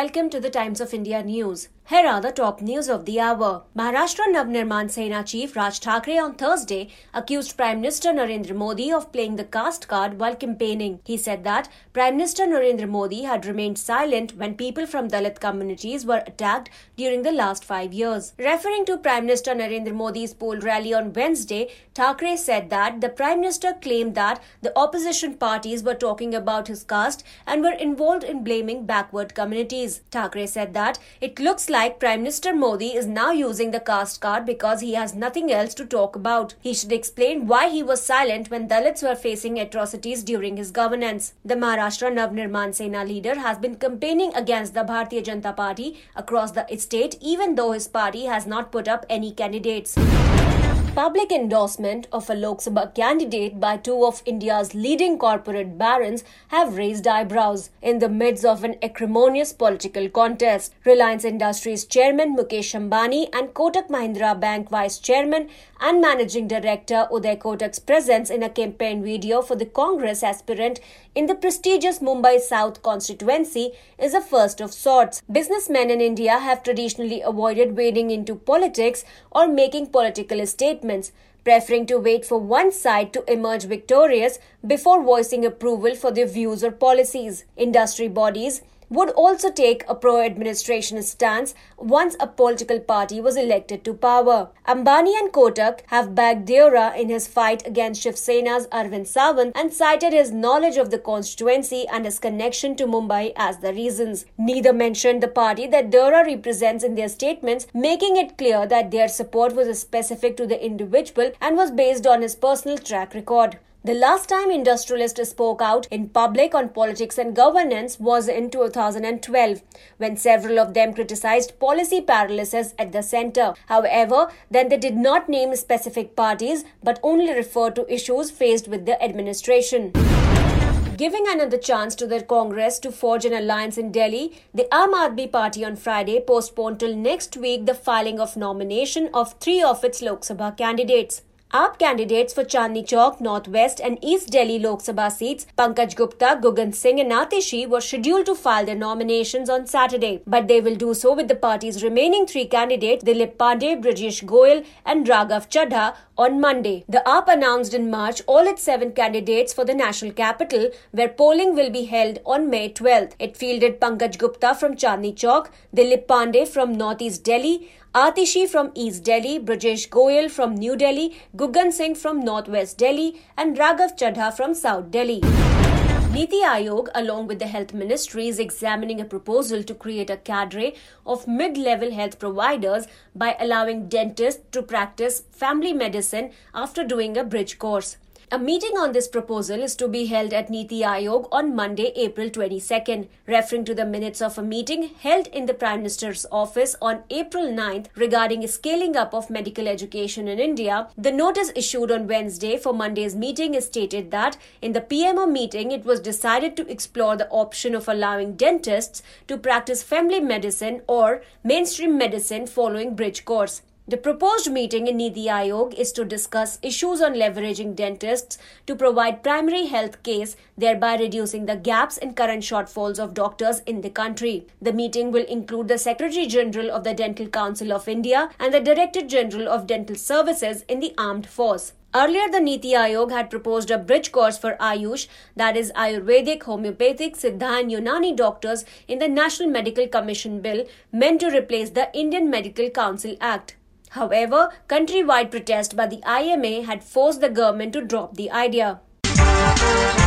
Welcome to the Times of India news. Here are the top news of the hour. Maharashtra Navnirman Sena chief Raj Thackeray on Thursday accused Prime Minister Narendra Modi of playing the caste card while campaigning. He said that Prime Minister Narendra Modi had remained silent when people from Dalit communities were attacked during the last 5 years. Referring to Prime Minister Narendra Modi's poll rally on Wednesday, Thackeray said that the Prime Minister claimed that the opposition parties were talking about his caste and were involved in blaming backward communities. Thackeray said that it looks like Prime Minister Modi is now using the caste card because he has nothing else to talk about. He should explain why he was silent when Dalits were facing atrocities during his governance. The Maharashtra Navnirman Sena leader has been campaigning against the Bharatiya Janata Party across the state even though his party has not put up any candidates. Public endorsement of a Lok Sabha candidate by two of India's leading corporate barons have raised eyebrows in the midst of an acrimonious political contest. Reliance Industries chairman Mukesh Ambani and Kotak Mahindra Bank vice chairman and managing director Uday Kotak's presence in a campaign video for the Congress aspirant in the prestigious Mumbai South constituency is a first of sorts. Businessmen in India have traditionally avoided wading into politics or making political statements, preferring to wait for one side to emerge victorious before voicing approval for their views or policies. Industry bodies would also take a pro-administration stance once a political party was elected to power. Ambani and Kotak have backed Deora in his fight against Shiv Sena's Arvind Sawant and cited his knowledge of the constituency and his connection to Mumbai as the reasons. Neither mentioned the party that Deora represents in their statements, making it clear that their support was specific to the individual and was based on his personal track record. The last time industrialists spoke out in public on politics and governance was in 2012, when several of them criticized policy paralysis at the centre. However, then they did not name specific parties but only referred to issues faced with the administration. Giving another chance to the Congress to forge an alliance in Delhi, the Aam Aadmi Party on Friday postponed till next week the filing of nomination of 3 of its Lok Sabha candidates. AAP candidates for Chandni Chowk, North West and East Delhi Lok Sabha seats, Pankaj Gupta, Guggan Singh and Atishi were scheduled to file their nominations on Saturday. But they will do so with the party's remaining 3 candidates, Dilip Pandey, Brijesh Goyal and Raghav Chadha, on Monday. The AAP announced in March all its 7 candidates for the national capital, where polling will be held on May 12th. It fielded Pankaj Gupta from Chandni Chowk, Dilip Pandey from North East Delhi, Atishi from East Delhi, Brijesh Goyal from New Delhi, Guggan Singh from North West Delhi and Raghav Chadha from South Delhi. Niti Aayog, along with the Health Ministry, is examining a proposal to create a cadre of mid-level health providers by allowing dentists to practice family medicine after doing a bridge course. A meeting on this proposal is to be held at Niti Aayog on Monday, April 22nd. Referring to the minutes of a meeting held in the Prime Minister's office on April 9th regarding scaling up of medical education in India, the notice issued on Wednesday for Monday's meeting is stated that in the PMO meeting it was decided to explore the option of allowing dentists to practice family medicine or mainstream medicine following bridge course. The proposed meeting in Niti Aayog is to discuss issues on leveraging dentists to provide primary health care, thereby reducing the gaps in current shortfalls of doctors in the country. The meeting will include the Secretary General of the Dental Council of India and the Director General of Dental Services in the Armed Force. Earlier, the Niti Aayog had proposed a bridge course for Ayush, that is Ayurvedic, Homeopathic, Siddha and Unani doctors in the National Medical Commission Bill meant to replace the Indian Medical Council Act. However, countrywide protest by the IMA had forced the government to drop the idea.